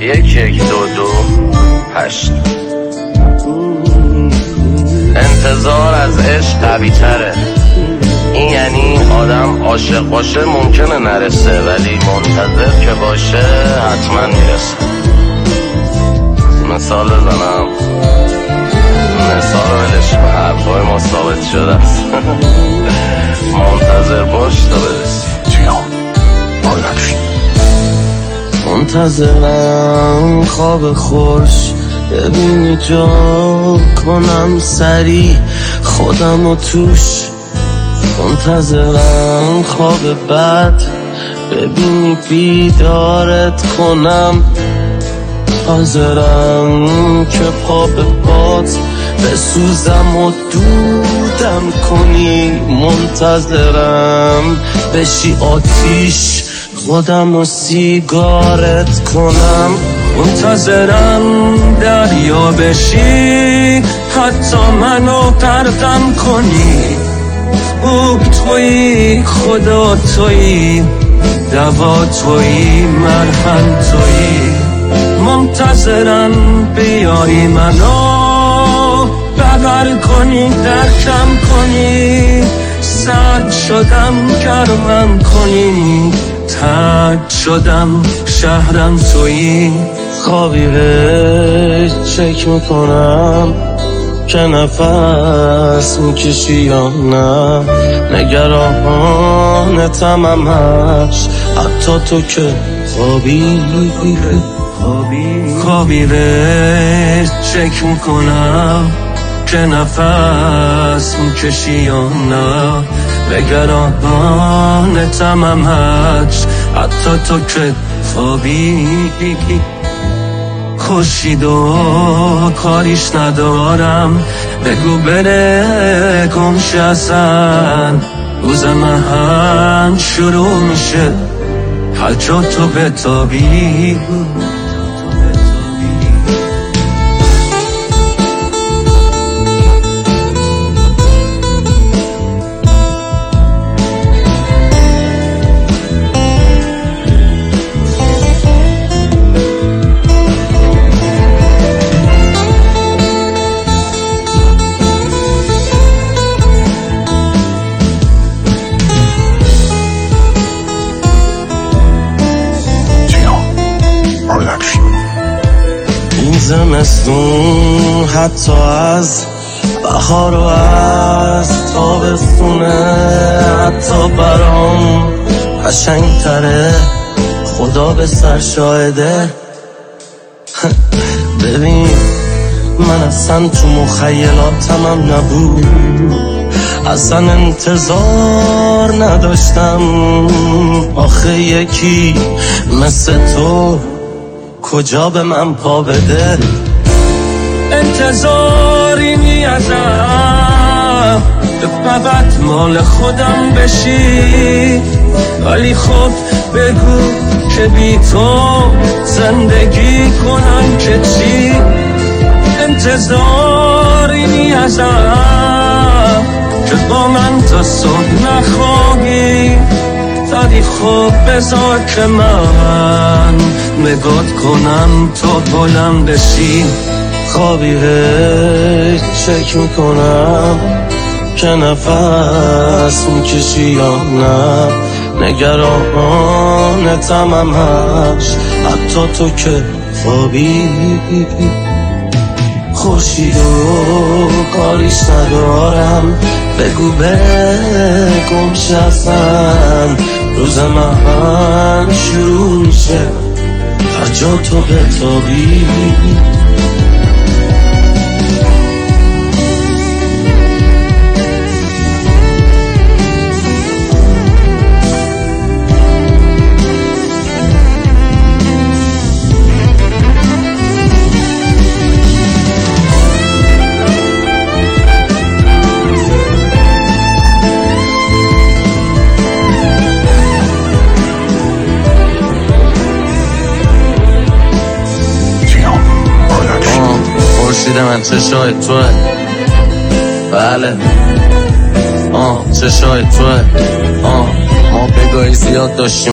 8 انتظار از عشق قوی تره. این یعنی آدم عاشق باشه ممکنه نرسه، ولی منتظر که باشه حتما میرسه. مثال بزنم، مثال ولش به حرفای ما ثابت شده است. منتظر باش تا برسی. منتظرم خواب خوش ببینی جا کنم سری خودم و توش. منتظرم خواب بد ببینی بیدارت کنم. حاضرم که پا به پات بسوزم و دودم کنی. منتظرم بشی آتیش خودم و سیگارت کنم. منتظرم دریا بشی حتی منو غرقم کنی. خوب تویی، خدا تویی، دوا تویی، مرهم تویی. منتظرم بیایی منو بغل کنی، درکم کنی. سرد شدم گرمم کنی، ترد شدم شهرم تویی. خوابی چک میکنم که نفس میکشی یا نه. نگرانتم همش حتی تو که خوابی چک میکنم که نفس میکشی یا نه. نگرانتم همش حتی تو که خوابی. خوشید و کاریش ندارم، بگو بره گمشه اصلا. روز من شروع میشه هر جا تو بتابی. این زمستون حتی از بهار و از تابستونه حتی برام قشنگ تره. خدا به سر شاهده. ببین من اصلا تو مخیلاتم هم نبود، اصلا انتظار نداشتم. آخه یکی مثل تو کجا به من پا بده. انتظاری نی ازم که فقط مال خودم بشی، ولی خب بگو که بی تو زندگی کنم که چی. انتظاری نی ازم که با من تا صبح نخواهی، ولی خب بذار که من نگات کنم تا بلند بشی. خوابی چک میکنم که نفس میکشی یا نه. نگرانتم همش حتی تو که خوابی. خورشید و کاریش ندارم، بگو بره گمشه اصلا. روز من شروع میشه هر جا تو بتابی. من چشای توه، بله چشای توه. ما بگاهی زیاد داشتیم